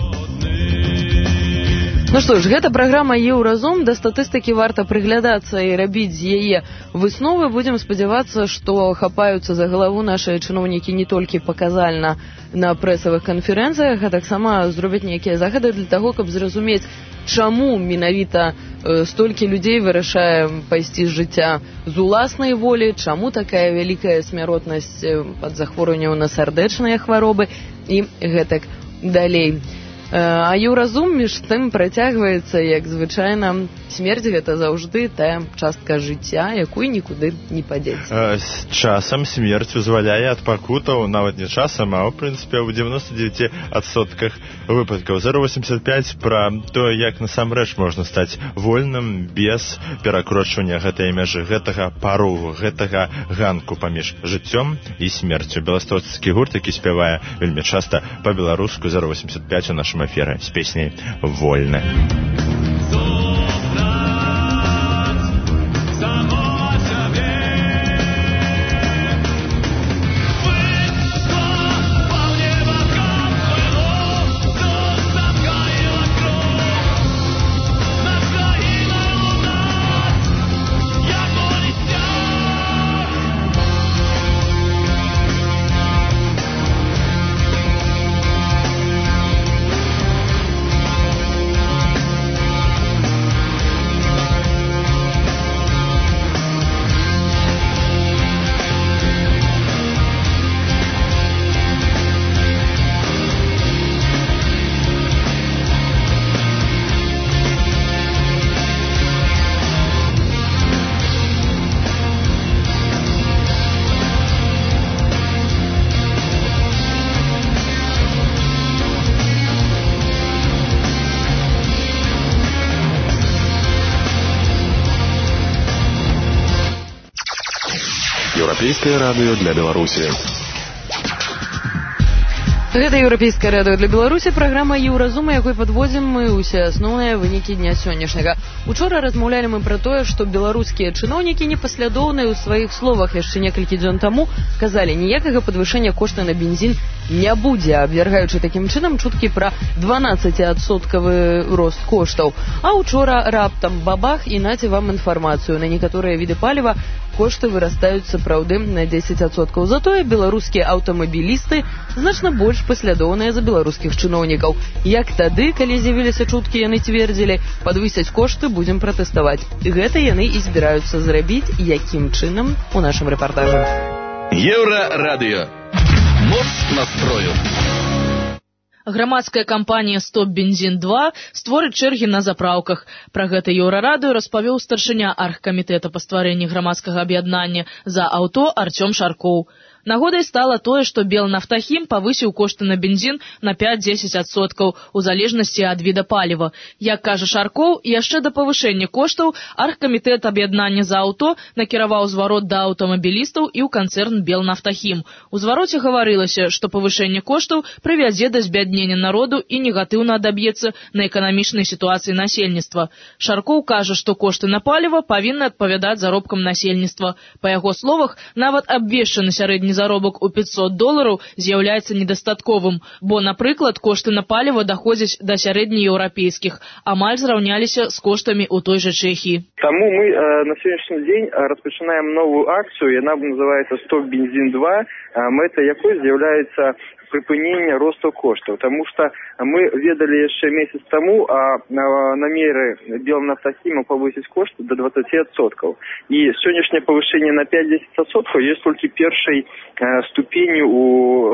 Ну што ж, гэта праграма «Еўразум». Да статыстыкі варта прыглядацца і рабіць з яе высновы. Будзем спадзявацца, што хапаюцца за галаву нашыя чыноўнікі не толькі паказальна на прэсавых канферэнцыях, а таксама зробяць нейкія захады для таго, каб зразумець, чаму менавіта столькі людзей вырашае пайсці з жыцця з уласнай волі, чаму такая вялікая смяротнасць ад захворванняў на сардэчныя хваробы і гэтак далей. А Еўразум між тым працягваецца, як звычайна. Смерць гэта заўжды тая частка жыцця, якую нікуды не падзець. З часам смерць узваляе ад пакутаў, нават не часам, а ў прынцыпе ў 99% выпадкаў. 085 пра то, як насамрэч можна стаць вольным без перакрочвання гэтай мяжы, гэтага парогу, гэтага ганку паміж жыццём і смерцю. Беластоцкі гурт, які спявае вельмі часта па-беларуску 085 у нашым эфіры з песняй «Вольны». Еўрапейскае радыё для Беларусі. Гэта еўрапейскае радыё для Беларусі, праграма «Еўразум», якой падводзім мы ўсе асноўныя вынікі дня сённяшняга. Учора размаўлялі мы пра тое, што беларускія чыноўнікі непаслядоўныя ў сваіх словах. Яшчэ некалькі дзён таму казалі, ніякага падвышэння кошту на бензін не будзе, абвяргаючы такім чынам чуткі пра 12% рост коштаў. А учора раптам бабах і наце вам інфармацыю. На некаторыя віды паліва кошты вырастаюць сапраўды на 10%. Затое беларускія аўтамабілісты значна больш паслядоўныя за беларускіх чыноўнікаў. Як тады, калі з'явіліся чуткі, яны цвердзілі, падвысяць кошты, будзем пратэставаць. Гэта яны і збіраюцца зрабіць, якім чынам у нашым рэпартажы. Еўрарадыё. Моц настрою. Грамадская кампанія «Стоп Бензин-2» створыць чэргі на заправках. Пра гэта Еўрарадыё распавёў старшыня аргкамітэта па стварэнні грамадскага аб'яднання за аўто Артём Шаркоў. Нагодай стала тое, што Белнафтахім павысіў кошты на бензін на 5-10% у залежнасці ад віда паліва. Як кажа Шаркоў, яшчэ да павышэння коштаў аргкамітэт аб'яднання за аўто накіраваў зварот да аўтамабілістаў і ў канцэрн Белнафтахім. У звароце гаварылася, што павышэнне коштаў прывядзе да збяднення народу і негатыўна адаб'ецца на эканамічнай сітуацыі насельніцтва. Шаркоў кажа, што кошты на паліва павінны адпавядаць заробкам насельніцтва. Па яго словах, нават абвешчаны сярэдні заробак у $500 з'яўляецца недастатковым, бо, напрыклад, кошты на паліва даходзяць да сярэднееўрапейскіх, амаль зраўняліся з коштамі ў той жа Чэхіі. Таму мы на сённяшні дзень распачынаем новую акцыю, яна называецца «Стоп Бензин-2», мэта якой з'яўляецца прыпынення росту коштаў, тому што мы ведалі яшчэ месяц таму намеры Белнафтахіма павысіць кошты до 20%. І сённяшняе павышэнне на 5-10% ёсць толькі першай ступенью у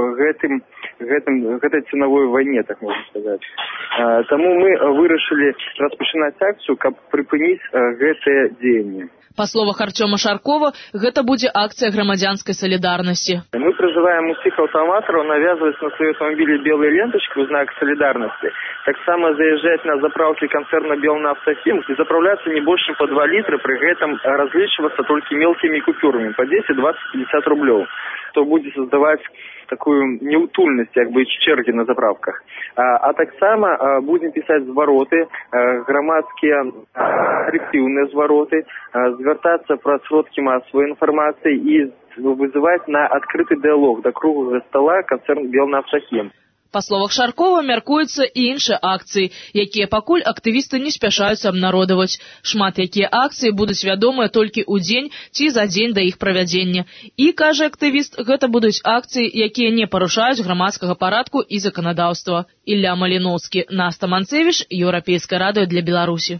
гэтай ценовой вайне, так можна сказаць. Таму мы вырашылі распачынаць акцыю, каб прыпыніць гэтыя дзеянні. Па словах Артёма Шаркова, гэта будзе акцыя грамадзянскай салідарнасці. Мы призываем усіх аўтаматараў навязваць на свае аўтамабілі белыя ленточки ў знак салідарнасці. Таксама заязджаць на заправкі канцэрна Белнафтахім і заправляцца не больш чым па 2 літры, пры гэтым разлічвацца толькі мелкімі купюрамі па 10, 20, 50 рублёў. То будзе создаваць такую неутульнасць, як бы чэргі на заправках. А таксама будзем пісаць звароты, грамадскія коллективные звороты, звертаться про сродки массовой информации и вызывать на открытый диалог до круглого стола концерн Белнафтахім. Па словах Шаркова, мяркуюцца і іншыя акцыі, якія пакуль актывісты не спяшаюцца абнародаваць. Шмат якія акцыі будуць вядомыя толькі ў дзень ці за дзень да іх правядзення. І, кажа актывіст, гэта будуць акцыі, якія не парушаюць грамадскага парадку і заканадаўства. Ілля Маліноўскі, Наста Манцевіч, Еўрапейскае радыё для Беларусі.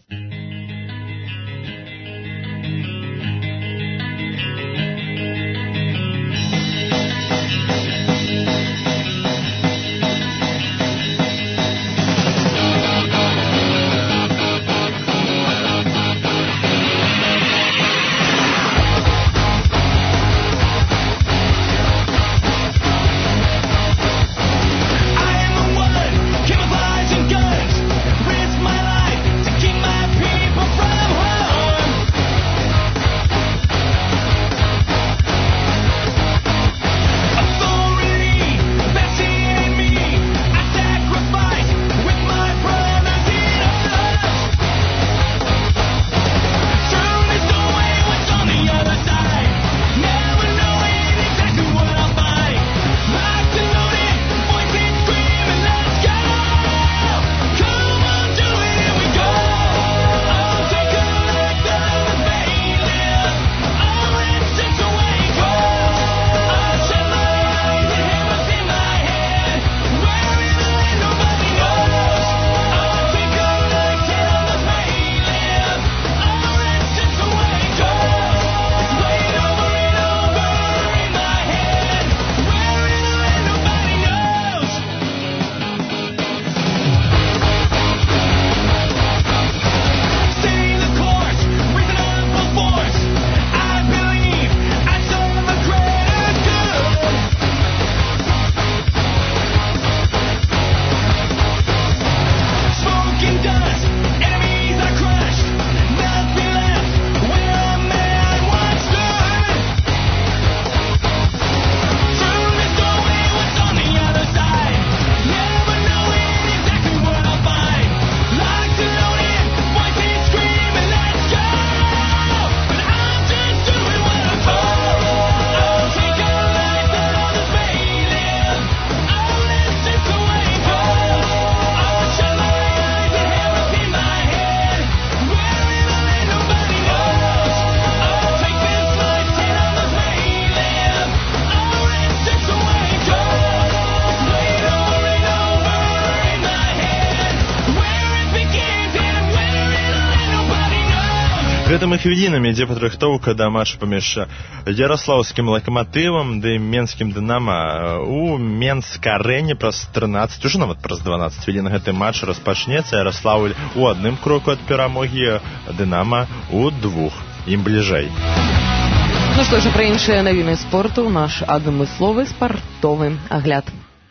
гэтымі хвілінамі ідзе падрыхтоўка да матчу паміж ярослаўскім лакаматывам ды менскім дынама. У Менск-арэне праз 13, уже нават праз 12 хвілін гэты матч распачнецца. Ярослаўль у адным кроку ад перамогі, дынама у двух, ім бліжэй. Ну што ж, пра іншыя навіны спорту, наш адмысловы спартовы агляд.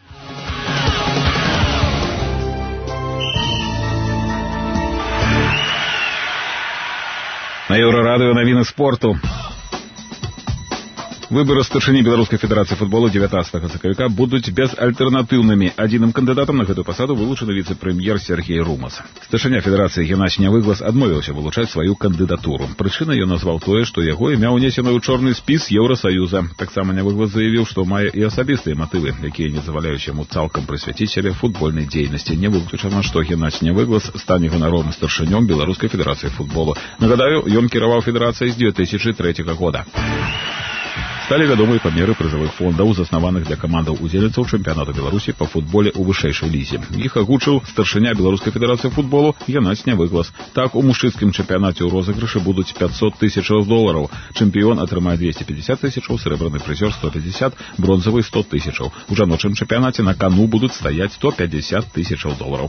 На Еўрарадыё навіны спорту. Выборы старшыні Беларускай федэрацыі футболу 19 сакавіка будуць безальтэрнатыўнымі. Адзіным кандыдатам на гэтую пасаду вылучаны віцэ-прэм'ер Сергей Румас. Старшыня федэрацыі Геннадзь Нявыглас адмовіўся вылучаць сваю кандыдатуру. Прычынай ён назваў тое, што яго імя ўнесена ў чорны спіс Еўрасаюза. Таксама Нявыглас заявіў, што мае і асабістыя матывы, якія не дазваляюць яму цалкам прысвяціць сябе футбольнай дзейнасці. Не выключана, што Геннадзь Нявыглас стане ганаровым старшынём Беларускай федэрацыі футболу. Нагадаю, ён кіраваў федэрацыяй з 2003 года. Сталі вядомыя памеры прызавых фондаў, заснаваных для камандаў-удзельніцаў чэмпіянату Беларусі па футболе ў вышэйшай лізе. Іх агучыў старшыня Беларускай федэрацыі футболу Геннадзь Нявыглас. Так, у мужчынскім чэмпіянаце ў розыгрышы будуць $500 000, чэмпіён атрымае $250 000, срэбраны прызёр $150, бронзавы $100 000. У жаночым чэмпіянаце на кану будуць стаяць $150 000.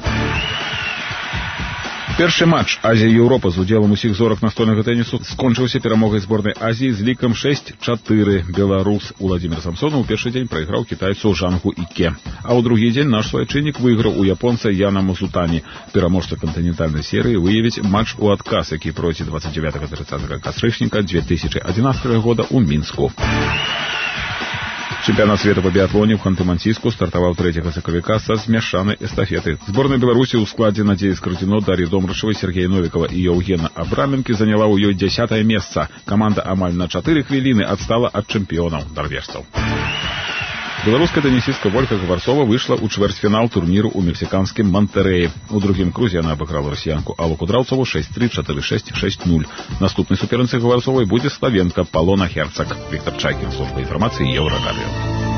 Першы матч Азія-Еўропа з удзелам усіх зорак настольнага тэнісу скончыўся перамогай зборнай Азіі з лікам 6-4. Беларус Уладзімір Самсонаў у першы дзень прайграў кітайцу Жангу Іке. А ў другі дзень наш суайчыннік выйграў у японца Яна Мазутані. Пераможца кантынентальнай серыі выявіць матч у адказ, які пройдзе 29-30 кастрычніка 2011 года ў Мінску. Чэмпіянат свету па біятлоне ў Ханты-Мансійску стартаваў 3 сакавіка са змяшанай эстафеты. Зборная Беларусі ў складзе Надзеі Скрудзіно, Дар'і Домрачавай, Сергея Новікава і Еўгена Абраменкі заняла ў ёй 10-е месца. Каманда амаль на 4 хвіліны адстала ад чэмпіёнаў нарвежцаў. Беларуская тэнісістка Вольга Гварцова выйшла ў чвэрцьфінал турніру ў мексіканскім Мантэрэі. У другім крузе яна абыграла расіянку Аллу Кудраўцову 6-3, 4-6, 6-0. Наступнай суперніцай Гварцовай будзе славенка Палона Херцаг. Віктор Чайкін, служба інфармацыі Еўрарадыё.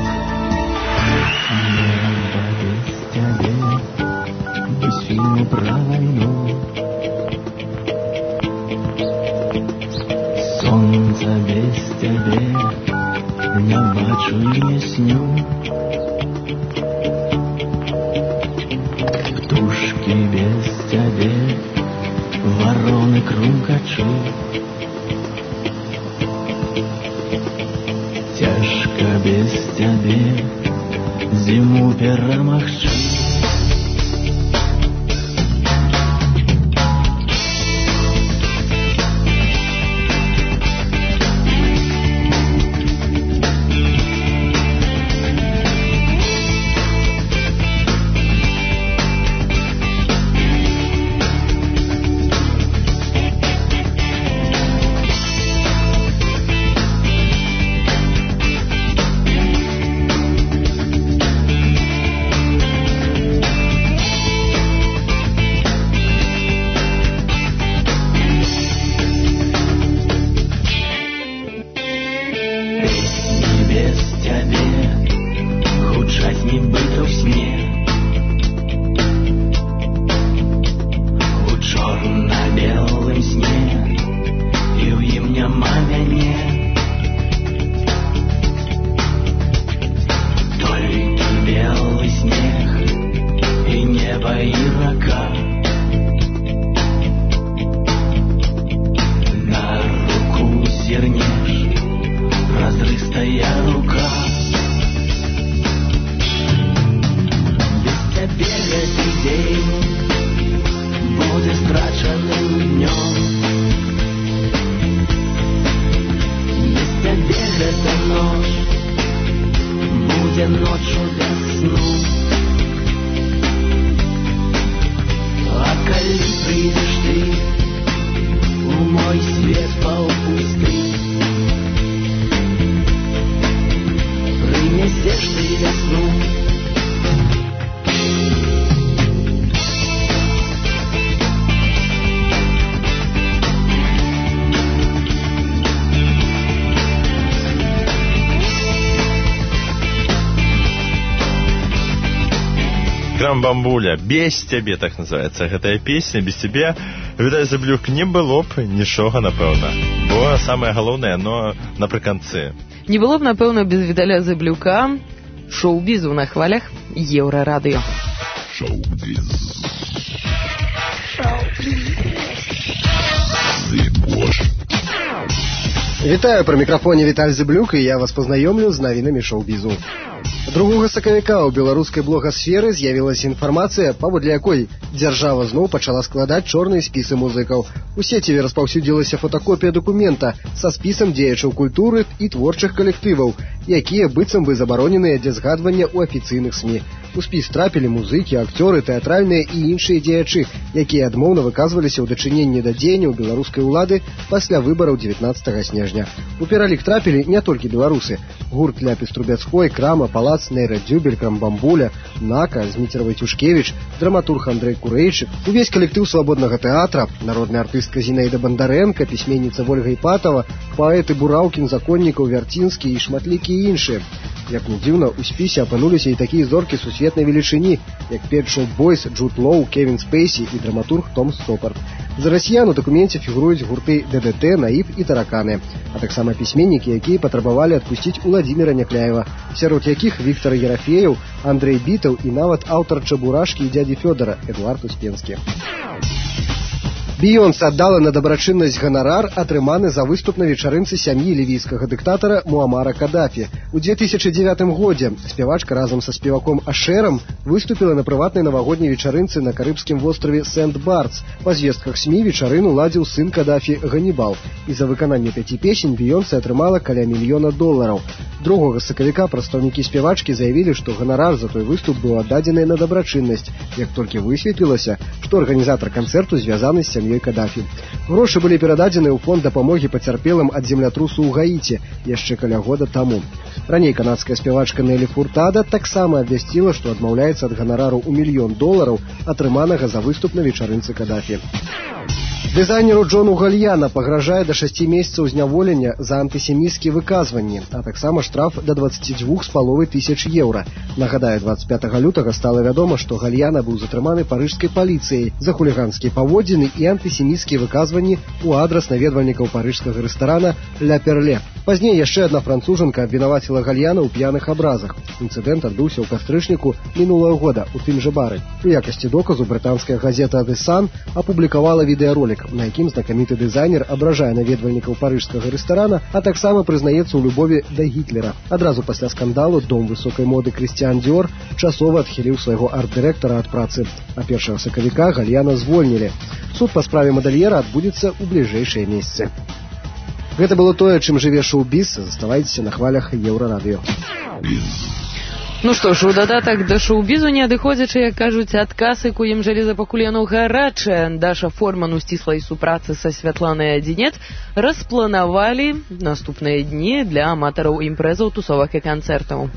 Сонца без цябе не бачу і не сню. Птушкі без цябе, вароны крумкачы. Цяжка без цябе зіму перамагчы. Крамбамбуля, без цябе, так называется гэтая песня. Без цябе, відаць, Зэблюк, не было б нічога, напэўна. Бо самае галоўнае, но напрыканцы. Не было б, напэўна, без Віталя Зэблюка шоу-бізу на хвалях Еўрарадыё. Шоу-біз. Вітаю, пры мікрафоне Віталь Зэблюк, і я вас пазнаёмлю з навінамі шоу-бізу. 2 сакавіка ў беларускай блогасферы з'явілася інфармацыя, паводле якой дзяржава зноў пачала складаць чорныя спісы музыкаў. У сеціве распаўсюдзілася фотакопія дакумента са спісам дзеячаў культуры і творчых калектываў, якія быццам бы забароненыя для згадвання ў афіцыйных СМІ. У спіс трапілі музыкі, акцёры, тэатральныя і іншыя дзеячы, якія адмоўна выказваліся ў дачыненні да дзеянняў беларускай улады пасля выбараў 19 снежня. У пералік трапілі не толькі беларусы. Гурт Ляпіс Трубецкой, Крама, Палац, Нейра Дзюбель, Крамбамбуля, Нака, Зміцерава Цюшкевіч, драматург Андрэй Курэйчык, увесь калектыў свабоднага тэатра, народная артыстка Зінаіда Бандарэнка, пісьменніца Вольга Іпатава, паэты Бураўкін, Законнікаў, Вярцінскі і шматлікія іншыя. Як не дзіўна, у спісе апынуліся і такія зоркі сусветнай велічыні, як Pet Shop Boys, Джуд Лоу, Кевін Спейсі і драматург Том Стоппард. За расіян у дакуменце фігуруюць гурты ДДТ, Наив і Тараканы, а таксама пісьменнікі, якія патрабавалі адпусціць Уладзіміра Някляева, сярод якіх Віктор Ерафеев, Андрей Бітаў і нават аўтар Чабурашкі і дзядзі Фёдора Эдуард Успенскі. Бейонсе аддала на дабрачыннасць ганарар, атрыманы за выступ на вечарынцы сям'і лівійскага дыктатара Муамара Кадафі. У 2009 годзе спявачка разам са спеваком Ашэрам выступіла на прыватнай навагодняй вечарынцы на карыбскім востраве Сент-Бартс. Па звестках СМІ вечарыну ладзіў сын Кадафі Ганібал. І за выкананне 5 песень Бейонсе атрымала каля $1 мільёна. 2 сакавіка прадстаўнікі спявачкі заявілі, што ганарар за той выступ быў аддадзены на дабрачыннасць, як толькі высветлілася, што арганізатар канцэрту звязаны з сям'ёй Кадафі. Грошы былі перададзены ў фонд дапамогі пацярпелым ад землятрусу ў Гаіці яшчэ каля года таму. Раней канадская спявачка Нелі Фуртада таксама абвясціла, што адмаўляецца ад ганарару ў $1 мільён, атрыманага за выступ на вечарынцы Кадафі. Дызайнеру Джону Гальяна пагражае да 6 месяцаў зняволення за антысеміцкія выказванні, а таксама штраф да 22,5 тысяч еўра. Нагадаю, 25 лютага стала вядома, што Гальяна быў затрыманы парыжскай паліцыяй за хуліганскія паводзіны і антысеміцкія выказванні ў адрас наведвальнікаў парыжскага рэстарана «Ля Перле». Пазней яшчэ адна францужанка абвінаваціла Гальяна ў п'яных абразах. Інцыдэнт адбыўся ў кастрычніку мінулага года у тым жа бары. У якасці доказу брытанская газета «The Sun» апублікавала відэаролік, на якім знакаміты дызайнер абражае наведвальнікаў парыжскага рэстарана, а таксама прызнаецца ў любові да Гітлера. Адразу пасля скандалу дом высокай моды Крыстіан Діор часова адхіліў свайго арт-дырэктара ад працы, а 1 сакавіка Гальяна звольнілі. Суд па справе мадэльера адбудзецца ў бліжэйшыя месяцы. Гэта было тое, чым жыве шоу-біз. Заставайцеся на хвалях Еўрарадыё. Ну што ж, у дадатак да шоу-бізу не адыходзячы, як кажуць, ад касы, куем жалеза пакуль яно гарачае. Даша Форман у сціслай супрацы са Святланай Адзінет распланавалі наступныя дні для аматараў імпрэзаў, тусовак і канцэртаў.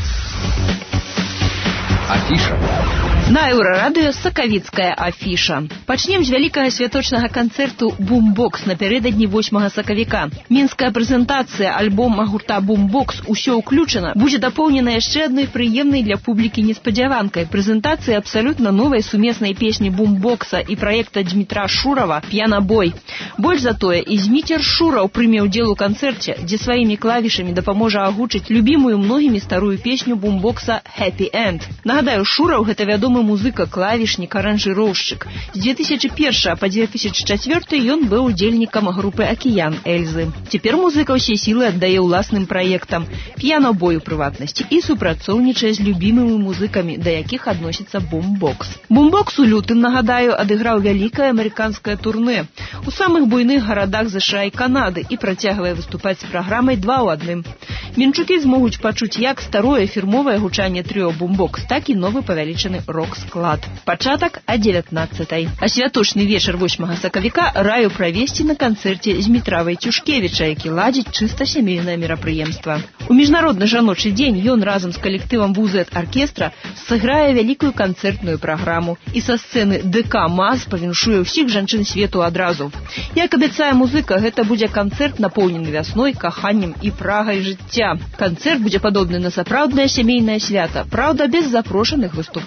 Афіша. На Еўрарадыё сакавіцкая афіша. Пачнем з вялікага святочнага канцэрту «Бумбокс» напярэдадні 8 сакавіка. Мінская прэзентацыя альбома гурта «Бумбокс» «Усё ўключана» будзе дапоўнена яшчэ адной прыемнай для публікі неспадзяванкай. Прэзентацыя абсалютна новай сумеснай песні «Бумбокса» і праекта Дмітра Шурава «П'янабой». Больш за тое, і Зміцер Шураў прыме ўдзел у канцэрце, дзе сваімі клавішамі дапаможа агучыць любімую многімі старую песню «Бумбокса» «Happy End». Нагадаю, Шураў – гэта вядомы музыка, клавішнік, аранжыроўшчык. З 2001 па 2004 ён быў удзельнікам групы «Акіян» Эльзы. Цяпер музыка ўсе сілы аддае ўласным праектам, «П'янабой» у прыватнасці, і супрацоўнічае з любімымі музыкамі, да якіх адносіцца «Бумбокс». «Бумбокс» у лютым, нагадаю, адыграў вялікае амерыканскае турнэ у самых буйных гарадах США і Канады і працягвае выступаць з праграмай 2 ў 1. Мінчукі змогуць пачуць як старое фірмовае гучанне трыо «Бумбокс», так і новы павялічаны рок-склад. Пачатак о 19-й. А святочны вечар 8 сакавіка раю правесці на канцэрце Змітравай Цюшкевіча, які ладзіць чыста сямейнае мерапрыемства. У міжнародны жаночы дзень ён разам з калектывам «Вузет-аркестра» сыграе вялікую канцэртную праграму і са сцэны ДК МАЗ павіншуе ўсіх жанчын свету адразу. Як абяцае музыка, гэта будзе канцэрт напоўнены вясной, каханнем і прагай жыцця. Канцэрт будзе падобны на сапраўднае сямейнае свята, праўда, без запрошаных выступоўцаў.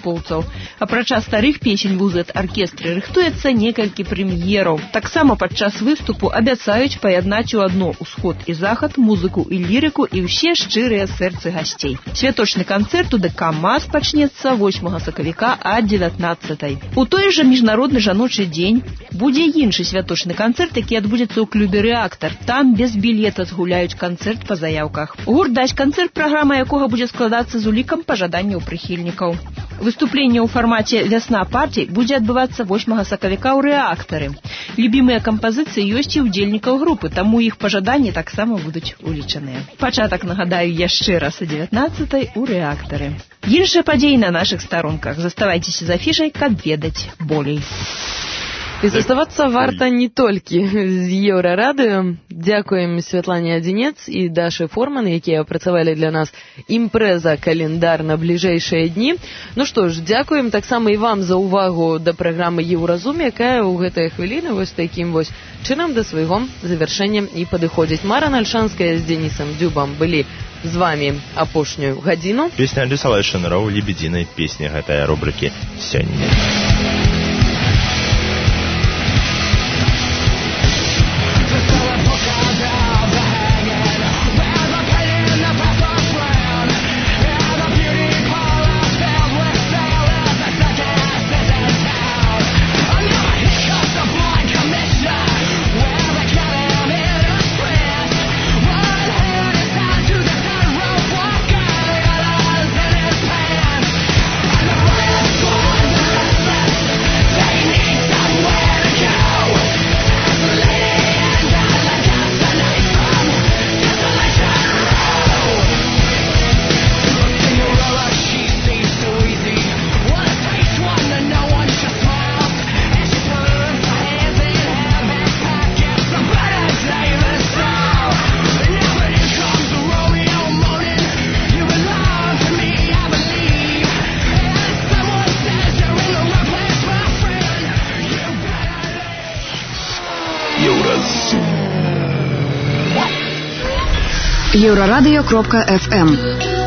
Апрача старых песень у Z-аркестры рыхтуецца некалькі прэм'ераў. Таксама падчас выступу абяцаюць паяднаць у адно ўсход і захад, музыку і лірыку і ўсе шчырыя сэрцы гасцей. Святочны канцэрт у ДК МАЗ пачнецца 8 сакавіка а 19-й. У той жа міжнародны жаночы дзень будзе іншы святочны канцэрт, які адбудзецца ў клубе «Рэактар». Там без білета згуляюць канцэрт па заяўках. Гурт дасць канцэрт, праграма якога будзе складацца з улікам пажаданняў прыхільнікаў. Выступленне ў фармаце «Вясна партій» будзе адбывацца 8 сакавіка ў «Рэактары». Любімыя кампазіцыі ёсць і ўдзельнікаў групы, таму іх пажаданні таксама будуць улічаныя. Пачатак, нагадаю, яшчэ раз о 19-й у «Рэактары». Іншыя падзеі на нашых старонках. Заставайцеся з афішай, каб ведаць болей. І заставацца варта не толькі з Еўрарадыё. Дзякуем Святлане Адзінец і Дашы Форман, якія працавалі для нас імпрэза-календар на бліжэйшыя дні. Ну што ж, дзякуем таксама і вам за ўвагу да праграмы «Еўразум», якая ў гэтыя хвіліны вось такім вось чынам да свайго завяршэння і падыходзіць. Мара Нальшанская з Денісам Дзюбам былі з вами апошнюю гадзіну. Песня Алісалай Шанароў «Лебедзінай песня» гэтая рубрыкі сёння. Еврорадио.FM